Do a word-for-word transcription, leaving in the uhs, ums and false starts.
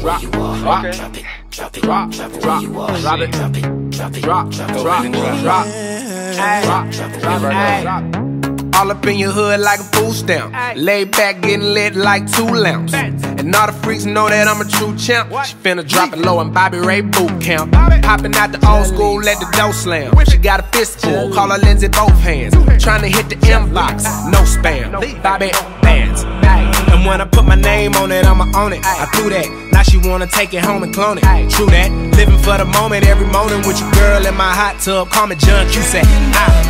drop, you are. drop, Okay. drop it, drop it, Drop, drop it, drop, where you are. drop it, drop it, drop it, drop, drop, drop, drop, drop, drop, Ay, drop, drop, drop, drop, ay. drop. All up in your hood like a food stamp. Ay. Lay back, getting lit like two lamps. Facts. And all the freaks know that I'm a true champ. What? She finna drop it low in Bobby Ray boot camp. Bobby. Popping out the old school, let the dough slam. Whip She it. got a fistful, call her Lindsay both hands. Tryna hit the inbox, no spam. Bobby bands. And when I put my name on it, I'ma own it. I do that. Now she wanna take it home and clone it. True that. Living for the moment, every morning with your girl in my hot tub. Call me John Cusack. I